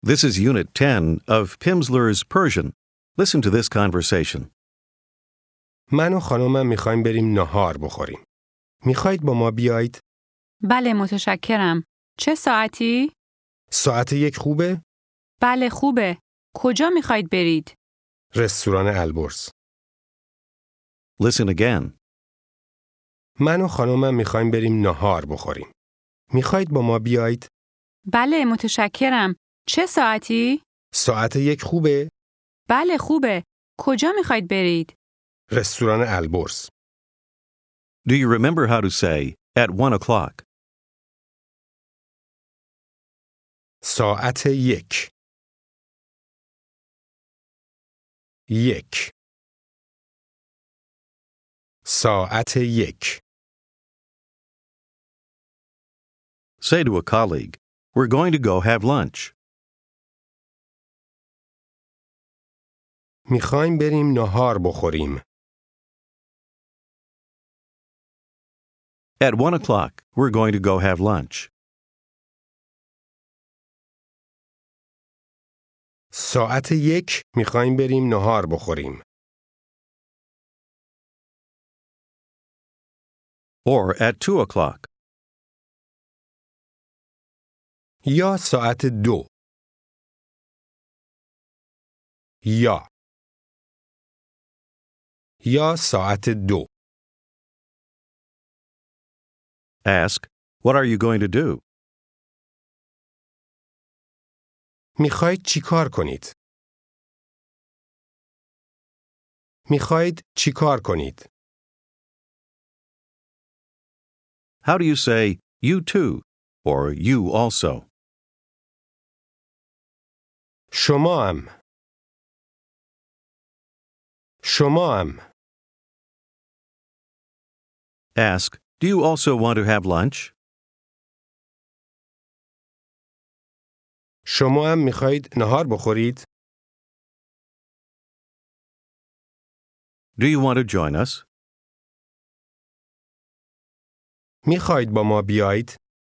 This is Unit 10 of Pimsleur's Persian. Listen to this conversation. من و خانومم میخوایم بریم نهار بخوریم. میخواید با ما بیایید؟ بله متشکرم. چه ساعتی؟ ساعت 1 خوبه؟ بله خوبه. کجا میخواید برید؟ رستوران البرز. Listen again. من و خانومم میخوایم بریم نهار بخوریم. میخواید با ما بیایید؟ بله متشکرم. چه ساعتی؟ ساعت 1 خوبه؟ بله خوبه. کجا میخواید برید؟ رستوران البرز. Do you remember how to say, at 1 o'clock? ساعت 1. 1. ساعت 1. Say to a colleague, we're going to go have lunch. میخوایم بریم نهار بخوریم. At 1 o'clock, we're going to go have lunch. ساعت 1 میخوایم بریم نهار بخوریم. Or at 2 o'clock. یا ساعت 2. یا ساعت 2. Ask, what are you going to do? میخواید چی کار کنید؟ میخواید چی کار کنید؟ How do you say, you too, or you also? شما هم. Ask, do you also want to have lunch? شما هم میخواید نهار بخورید؟ Do you want to join us? میخواید با ما بیایید؟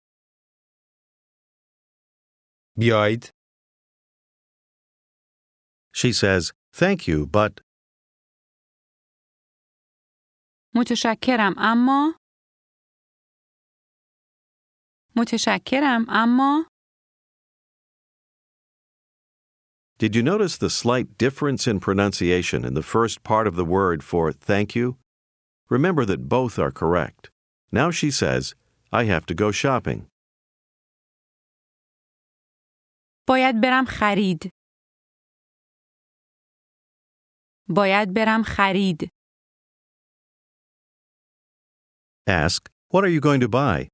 بیایید. She says, thank you, but... متشکرم اما Did you notice the slight difference in pronunciation in the first part of the word for thank you? Remember that both are correct. Now she says, I have to go shopping. باید برم خرید. Ask, what are you going to buy?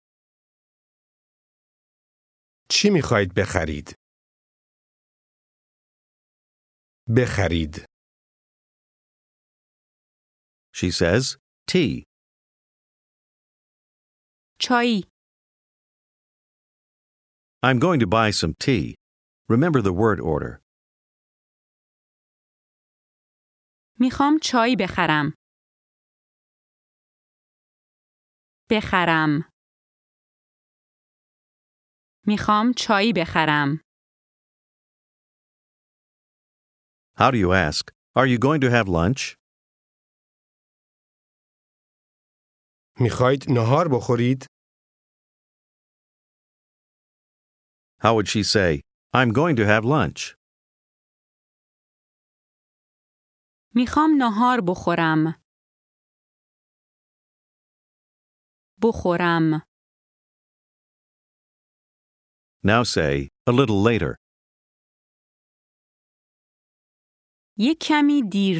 چی میخواید بخرید؟ بخرید. She says, tea. چای. I'm going to buy some tea. Remember the word order. میخوام چای بخرم. میخوام چای بخرم. How do you ask, are you going to have lunch? میخواید نهار بخورید؟ How would she say, I'm going to have lunch? میخوام نهار بخورم. Now say, a little later. یک کمی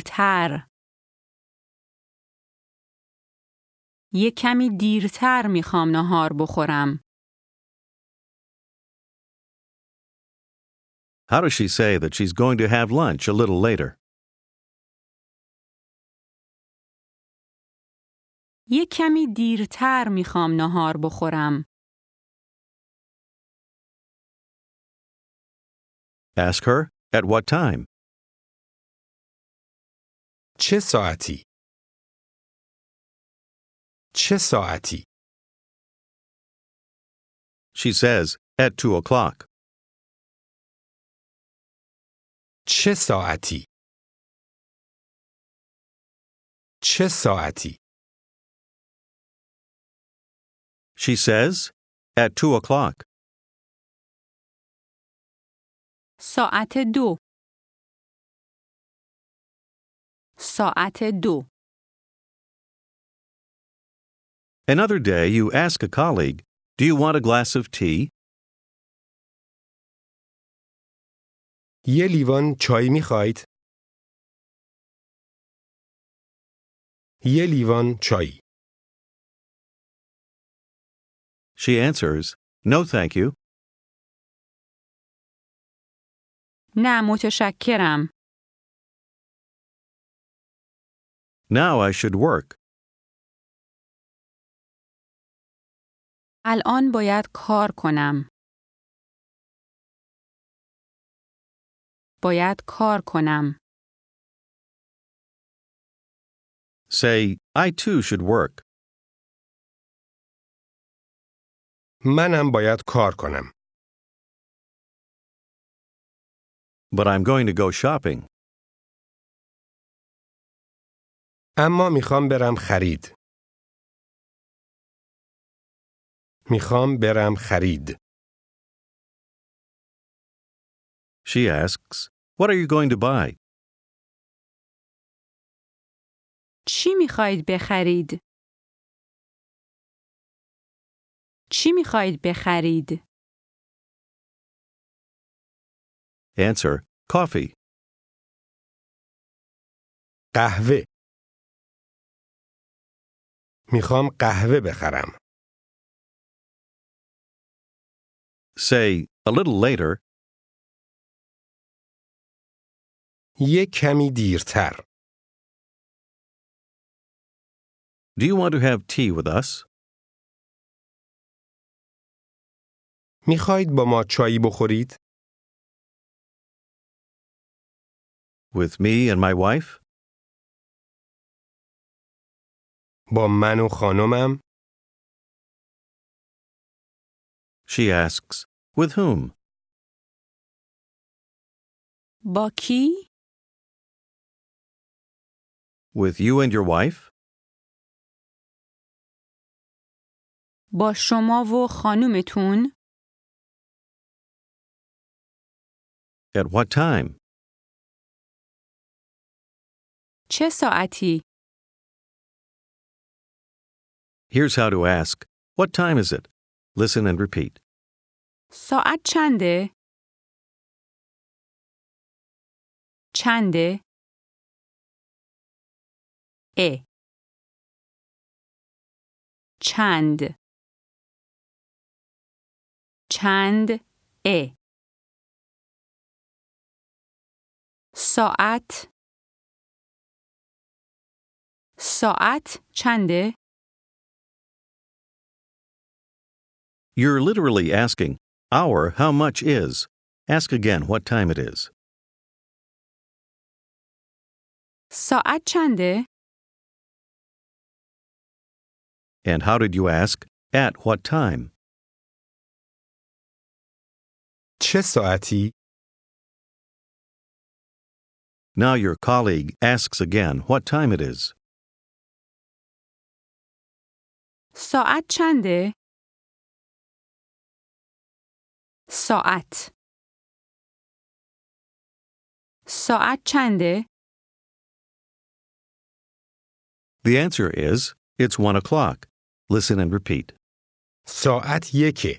دیرتر میخوام نهار بخورم. How does she say that she's going to have lunch a little later? یک کمی دیرتر میخوام نهار بخورم. Ask her, at what time? چه ساعتی؟ چه ساعتی؟ She says, at 2 o'clock. چه ساعتی؟ چه ساعتی؟ She says, at 2 o'clock. ساعت 2. ساعت 2. Another day, you ask a colleague, do you want a glass of tea? یه لیوان چای میخواید؟ یه لیوان چای. She answers, no thank you. نه متشکرم. Now I should work. الان باید کار کنم. باید کار کنم. Say, I too should work. منم باید کار کنم. But I'm going to go shopping. اما میخوام برم خرید. میخوام برم خرید. She asks, what are you going to buy? چی میخواید بخرید؟ چی میخواید بخرید؟ Answer, coffee. قهوه. میخوام قهوه بخرم. Say, a little later, یه کمی دیرتر. do you want to have tea with us? میخواید با ما چایی بخورید؟ With me and my wife? با من و خانمم؟ She asks, with whom? با کی؟ With you and your wife? با شما و خانومتون؟ At what time? چه ساعتی؟ Here's how to ask, what time is it? Listen and repeat. ساعت چنده؟ چنده؟ چند چند ساعت ساعت چنده؟ You're literally asking, hour, how much is? Ask again what time it is. ساعت چنده؟ And how did you ask, at what time? چه ساعتی؟ Now your colleague asks again what time it is. ساعت چنده؟ ساعت ساعت چنده؟ The answer is, it's 1 o'clock. Listen and repeat. ساعت 1.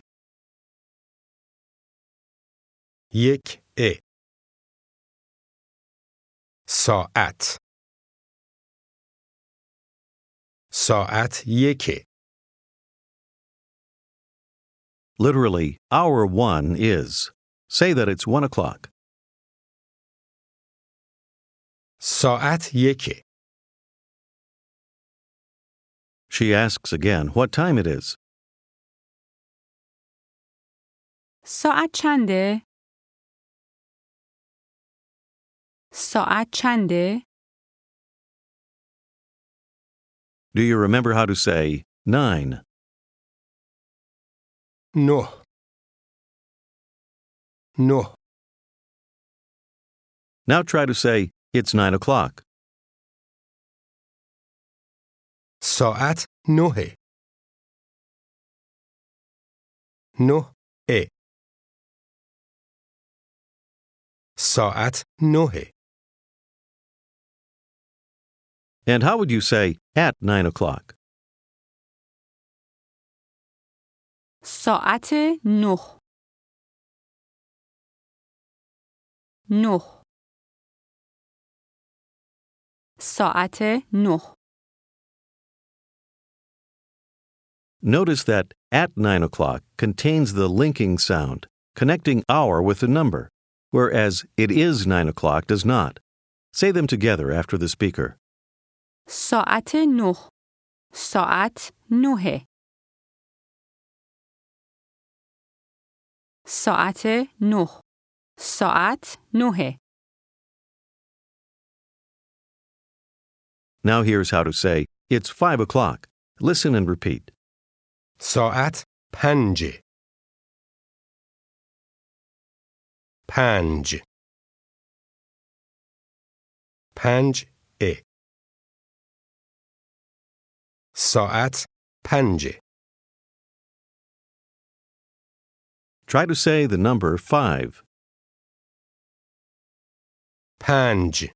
1 ساعت ساعت 1. Literally, hour 1 is. Say that it's 1 o'clock. ساعت 1. She asks again what time it is. ساعت چنده؟ ساعت چنده؟ Do you remember how to say 9? 9 9 Now try to say, it's 9 o'clock. ساعت 9. 9. ساعت 9. And how would you say, at 9 o'clock? ساعت 9. 9. ساعت 9. Notice that at 9 o'clock contains the linking sound, connecting hour with the number, whereas it is 9 o'clock does not. Say them together after the speaker. ساعت 9. ساعت 9. ساعت 9. ساعت 9. Now here's how to say, it's 5 o'clock. Listen and repeat. ساعت 5. 5. 5. ساعت 5. Try to say the number 5. 5.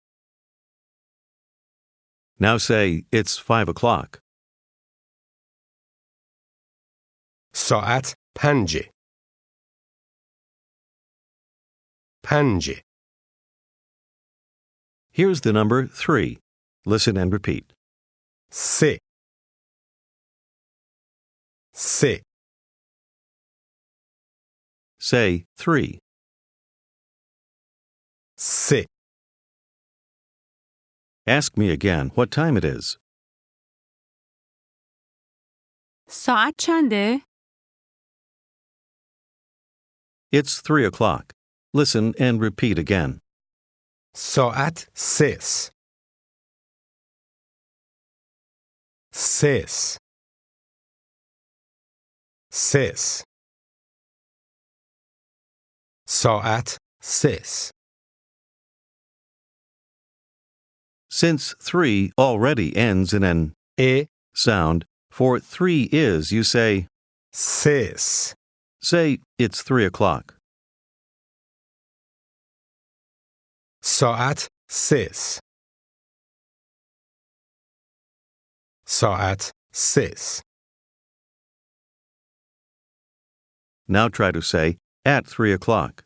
Now say, it's 5 o'clock. ساعت 5. 5. Here's the number 3. Listen and repeat. 3. 3. Say 3. 3. Ask me again what time it is. ساعت چنده؟ It's 3 o'clock. Listen and repeat again. ساعت 3. 3. 3. ساعت 3. Since 3 already ends in an sound, for 3 is, you say, 3. say, it's 3 o'clock. ساعت 3. ساعت 3. Now try to say, at 3 o'clock.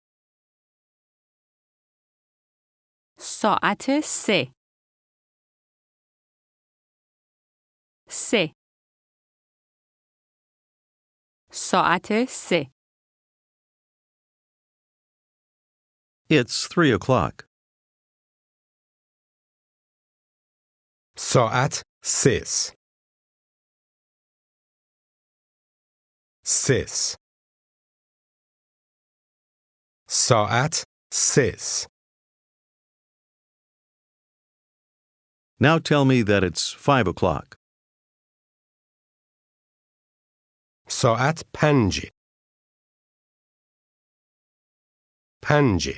ساعت 3. 3. ساعت 3. It's 3 o'clock. ساعت 3. 3. ساعت 3. Now tell me that it's 5 o'clock. ساعت 5. 5.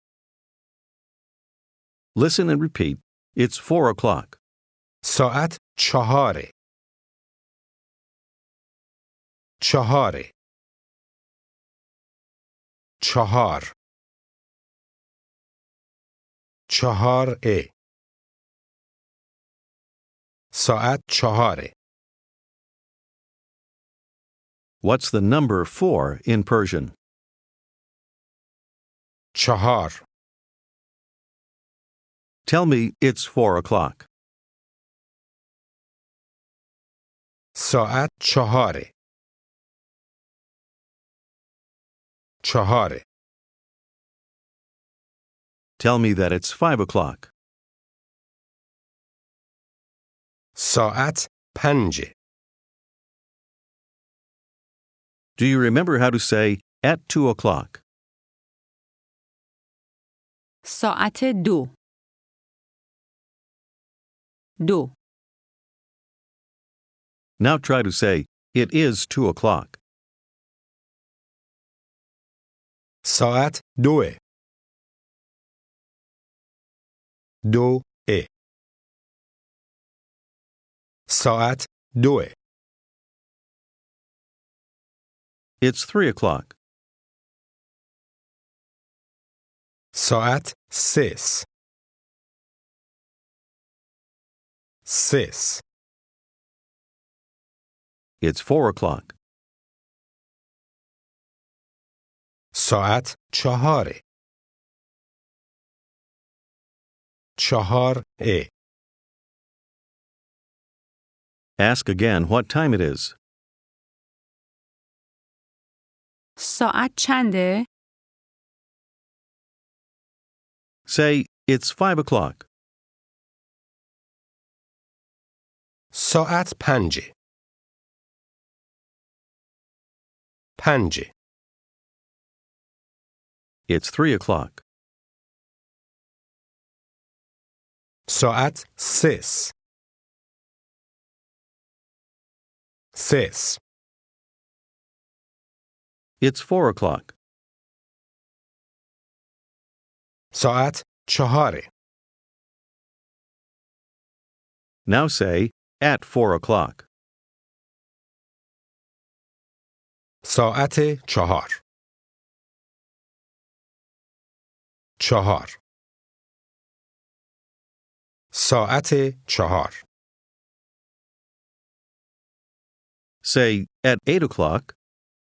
Listen and repeat. It's 4 o'clock. ساعت 4. 4. 4. 4. ساعت 4. What's the number 4 in Persian? 4. Tell me it's 4 o'clock. ساعت 4. 4. Tell me that it's 5 o'clock. ساعت 5. Do you remember how to say at 2 o'clock? ساعت 2. 2. Now try to say it is 2 o'clock. ساعت 2. 2. ساعت 2. It's 3 o'clock. ساعت 6. 6. It's 4 o'clock. ساعت 4. 4. Ask again what time it is. ساعت چنده؟ Say, it's 5 o'clock. ساعت 5. 5. It's 3 o'clock. ساعت 6. 6. It's 4 o'clock. ساعت 4. Now say, at 4 o'clock. ساعت 4. 4. ساعت 4. Say, at 8 o'clock.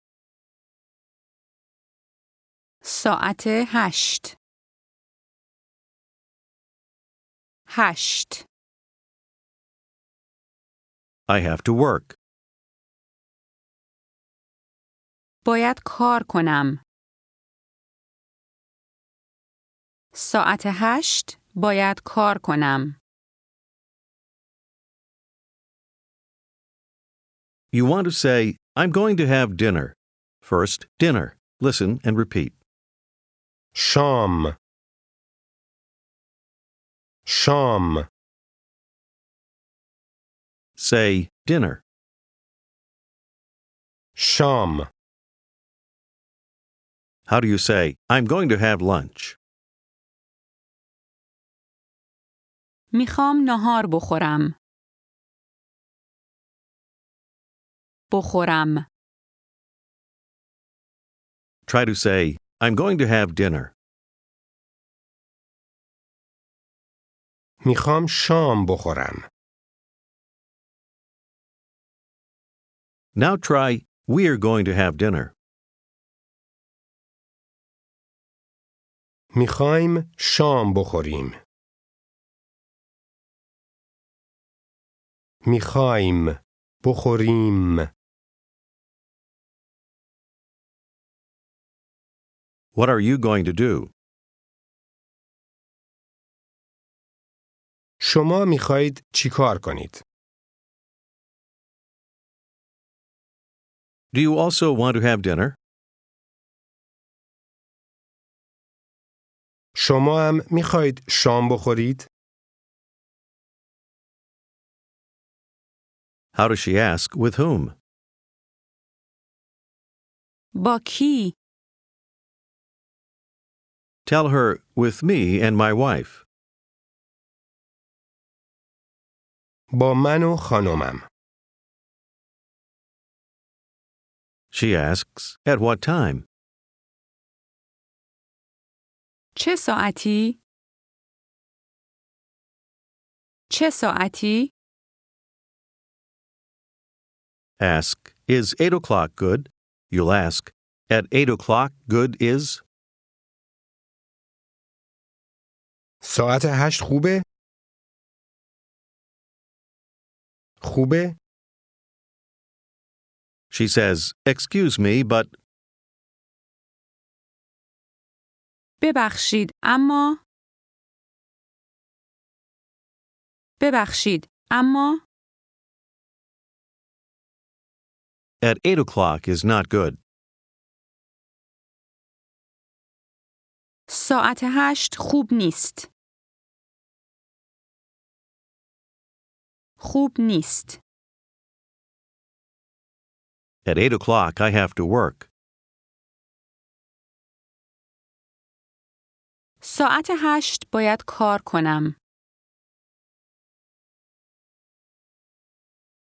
ساعت 8. 8. I have to work. باید کار کنم. ساعت 8 باید کار کنم. You want to say, I'm going to have dinner. First, dinner. Listen and repeat. شام. شام. Say, dinner. شام. How do you say, I'm going to have lunch? میخوام نهار بخورم. بخورم. Try to say, I'm going to have dinner. میخوام شام بخورم. Now try, we're going to have dinner. میخوایم شام بخوریم. میخوایم بخوریم. What are you going to do? شما میخواهید چی کار کنید؟ Do you also want to have dinner? شما هم میخواهید شام بخورید؟ How does she ask, with whom? با کی؟ Tell her, with me and my wife. با من و خانمم. She asks, at what time? چه ساعتی؟ چه ساعتی؟ Ask, is 8 o'clock good? You'll ask, at 8 o'clock good is? ساعت 8 خوبه؟ خوبه؟ She says, excuse me, but... ببخشید اما ببخشید اما At 8 o'clock is not good. ساعت 8 خوب نیست. خوب نیست. At 8 o'clock I have to work. ساعت 8 باید کار کنم.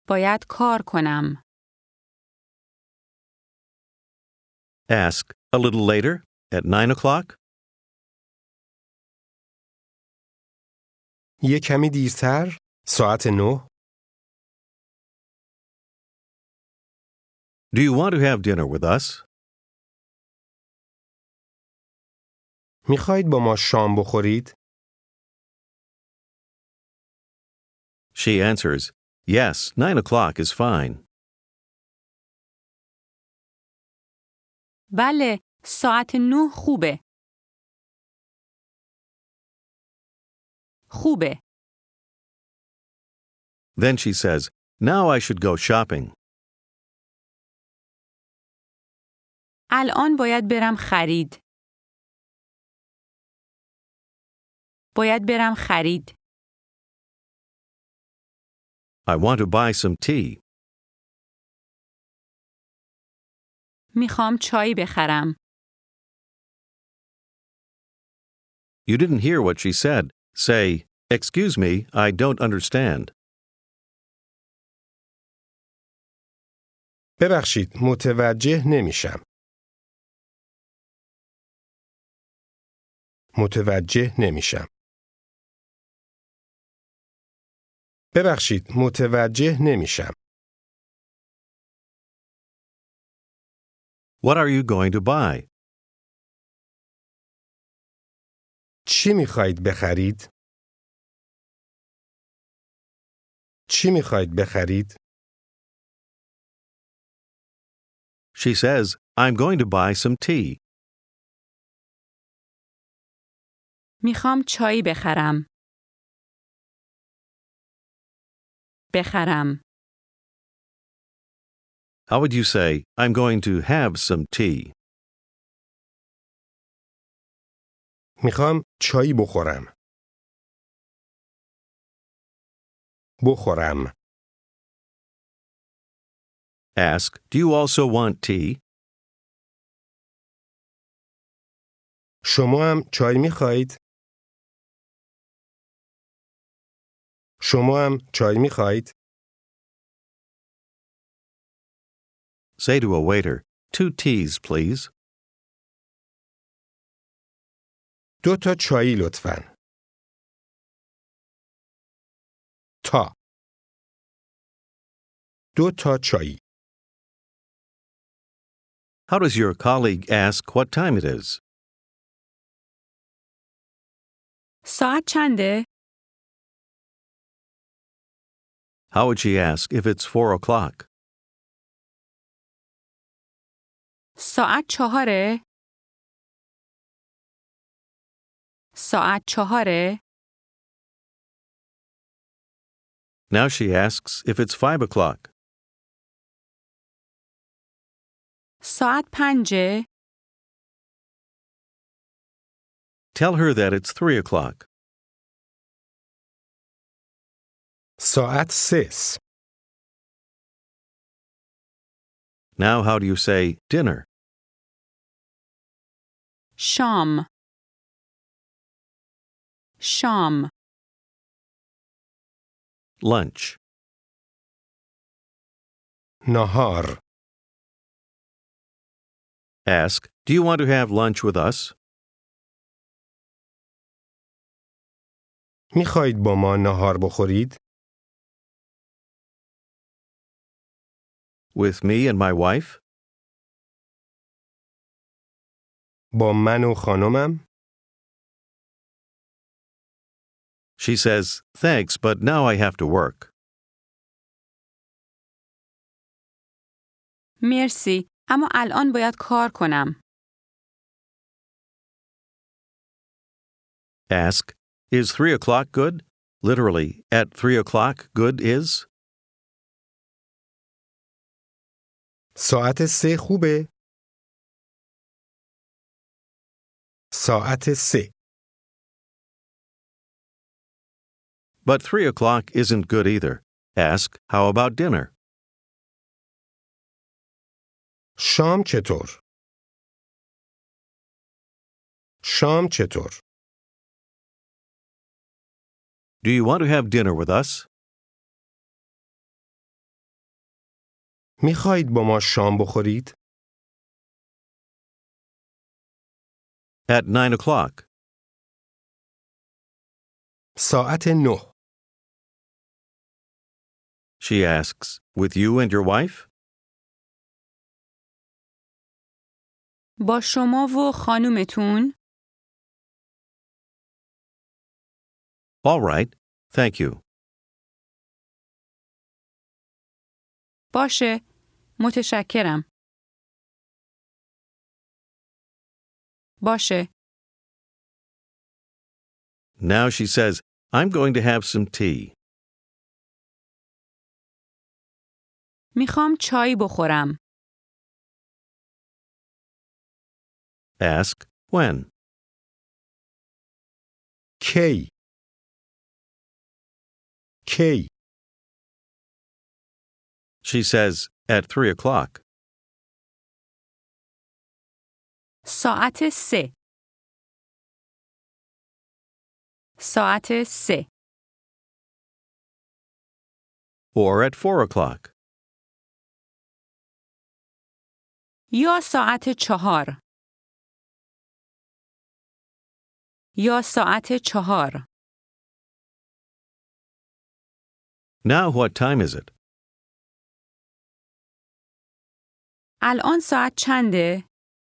باید کار کنم. Ask, a little later, at 9 o'clock? یه کمی دیرتر، ساعت 9. Do you want to have dinner with us? میخواید با ما شام بخورید؟ She answers, yes, 9 o'clock is fine. بله، ساعت 9 خوبه. خوبه. Then she says, now I should go shopping. الان باید برم خرید. باید برم خرید. I want to buy some tea. میخوام چای بخرم. You didn't hear what she said. Say, excuse me, I don't understand. ببخشید، متوجه نمیشم. متوجه نمیشم. ببخشید، متوجه نمیشم. What are you going to buy? چی میخواید بخرید؟ چی میخواید بخرید؟ She says, I'm going to buy some tea. میخوام چای بخرم. بخرم. How would you say, I'm going to have some tea? میخوام چای بخورم. بخورم. Ask, do you also want tea? شما هم چای میخواید؟ شما هم چای میخواید؟ Say to a waiter, 2 teas, please. 2 تا چای لطفاً. تا. 2 تا چای. How does your colleague ask what time it is? ساعت چنده؟ How would she ask if it's 4 o'clock? ساعت 4. ساعت 4. Now she asks if it's 5 o'clock. ساعت 5. Tell her that it's 3 o'clock. ساعت 3. Now how do you say dinner? شام. شام. Lunch. نهار. Ask, do you want to have lunch with us? میخواید با ما نهار بخورید؟ With me and my wife? با من و خانمم؟ She says, thanks, but now I have to work. مرسی، اما الان باید کار کنم. Ask, is 3 o'clock good? Literally, at 3 o'clock, good is? ساعت 3 خوبه؟ ساعت 3. But 3 o'clock isn't good either. Ask, how about dinner? شام چطور؟ شام چطور؟ Do you want to have dinner with us? میخواهید با ما شام بخورید؟ At 9 o'clock. ساعت 9. She asks, with you and your wife? با شما و خانومتون؟ All right, thank you. باشه، متشکرم. باشه. Now she says, I'm going to have some tea. میخوام چای بخورم. Ask, when? کی؟ کی؟ She says, at 3 o'clock. ساعت 3. ساعت 3. Or at 4 o'clock. یا ساعت 4. یا ساعت 4. Now what time is it? الان ساعت چنده؟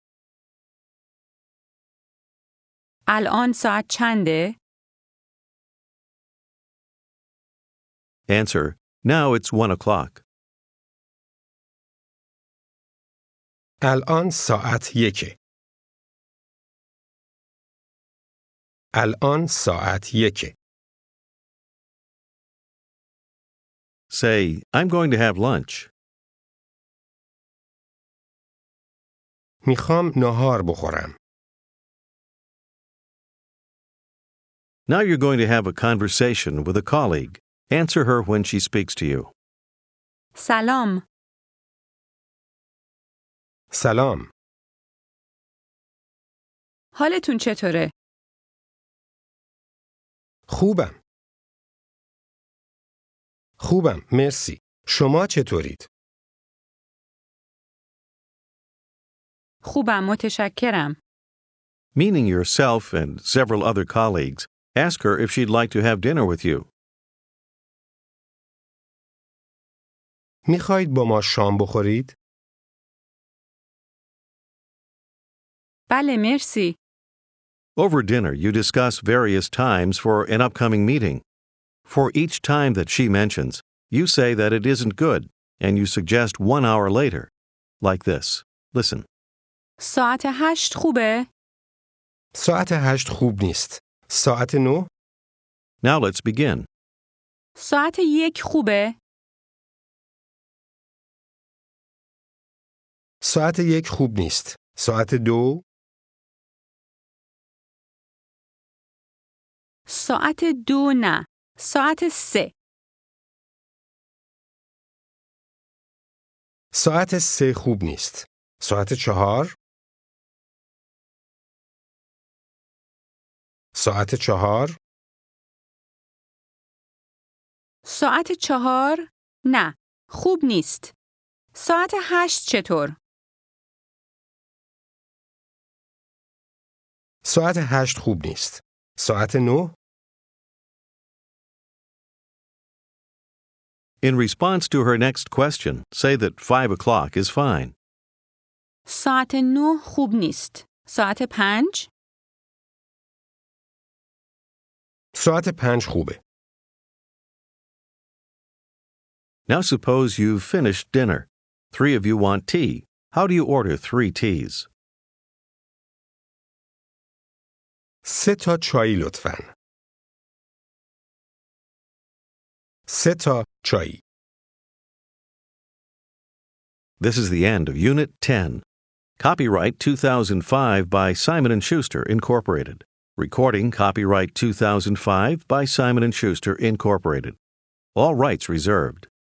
الان ساعت چنده؟ Answer, now it's 1 o'clock. الان ساعت 1. الان ساعت 1. Say, I'm going to have lunch. میخوام نهار بخورم. Now you're going to have a conversation with a colleague. Answer her when she speaks to you. سلام. سلام. حالتون چطوره؟ خوبم. خوبم، مرسی. شما چطورید؟ خوبم، متشکرم. Meaning yourself and several other colleagues, ask her if she'd like to have dinner with you. میخواهید با ما شام بخورید؟ بله، مرسی. Over dinner, you discuss various times for an upcoming meeting. For each time that she mentions, you say that it isn't good, and you suggest 1 hour later. Like this. Listen. ساعت 8 خوبه؟ ساعت 8 خوب نیست. ساعت 9؟ Now let's begin. ساعت 1 خوبه؟ ساعت 1 خوب نیست. ساعت 2؟ ساعت 2 نه. ساعت 3. ساعت 3 خوب نیست. ساعت 4؟ ساعت 4؟ ساعت 4 نه. خوب نیست. ساعت 8 چطور؟ ساعت 8 خوب نیست. ساعت 9؟ In response to her next question, say that 5 o'clock is fine. ساعت 9 خوب نیست. ساعت 5؟ ساعت 5 خوبه. Now suppose you've finished dinner. 3 of you want tea. How do you order 3 teas? 3 تا چای لطفاً. 3 تا چای. This is the end of Unit 10. Copyright 2005 by Simon & Schuster, Incorporated. Recording copyright 2005 by Simon & Schuster, Incorporated. All rights reserved.